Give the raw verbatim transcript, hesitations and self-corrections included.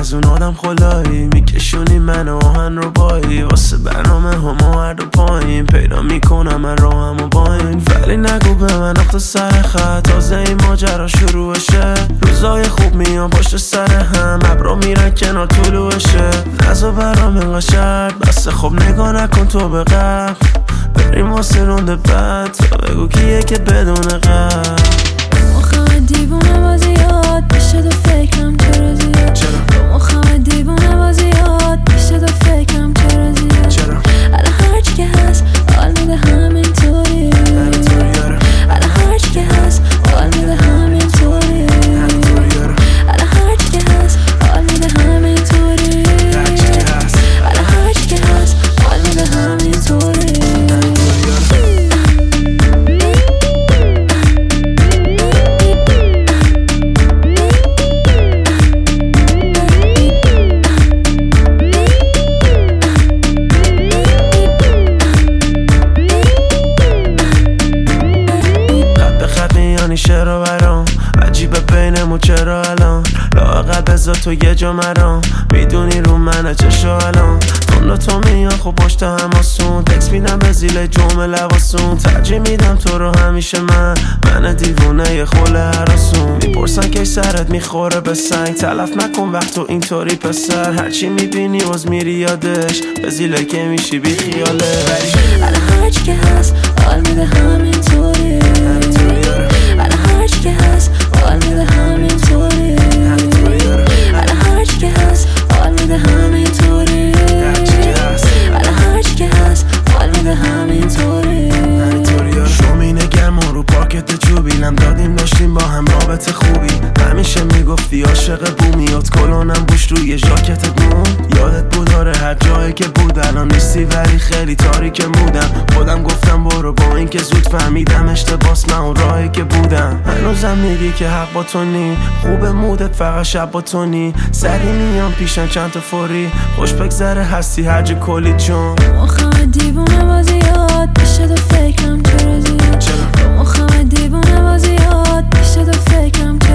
از اون آدم خلایی میکشونی من آهن رو بایی واسه برنامه همه هر دو پایین پیدا میکنم من رو همو باین ولی نگو به من اخت سر خط تازه این ماجرا شروعشه روزای خوب میان پشت سر هم ابرا میرن کنار طلوعشه نزا برام انقا شرط بسه خب نگاه نکن تو به قبل بریم واسه رونده بعد تا بگو کیه که بدون قبل مخم دیوونه بازیات میشه تو فکرم چرا زیاد چرا؟ مخم دیوونه بازیات میشه تو فکرم چرا زیاد چرا؟ الان هرچی که هست حال میده همینطوری الان هرچی که هست حال میده همینطوری الان هرچی که هست حال میده همینطوری الان هرچی که هست حال میده همینطوری چرا برام عجیبه بینمون چرا الان لااقل بذار تو یه جا مرام میدونی رو منه چشا الان تون تو میان خب پشت هماسون تکس میدم به زیل جمعه لباسون ترجیح میدم تو رو همیشه من من دیوونه یه خوله هراسون میپرسن که سرت میخوره به سنگ تلف نکن وقت تو اینطوری پسر هرچی میبینی باز میری یادش به زیله که میشی بی خیاله الان هرچی که هست حال میده همینطوری الان هرچی که هست حال میده همینطوری الان هرچی که هست حال میده همینطوری الان هرچی که هست حال میده همینطوری شومینه گرم رو پاکت چوبیلم دادیم داشتیم با هم رابطه خوبی همیشه میگفتی عاشق بومیات کلونم بوش روی ژاکتت مون یادت بود آره هر جایی که بود الان نیستی ولی خیلی تاریک مودم خودم گفتم برو با این که زود فهمیدم اشتباس من اون راهی که بودم هنوزم میگی که حق با تو نی خوب مودت فقط شب با تو نی سری میام پیشن چند تا فوری خوش بگذره هستی هرج کلی چون مخم دیوونه بازیات میشه تو فکرم چرا زیاد چرا؟ مخم دیوونه بازیات میشه تو فکرم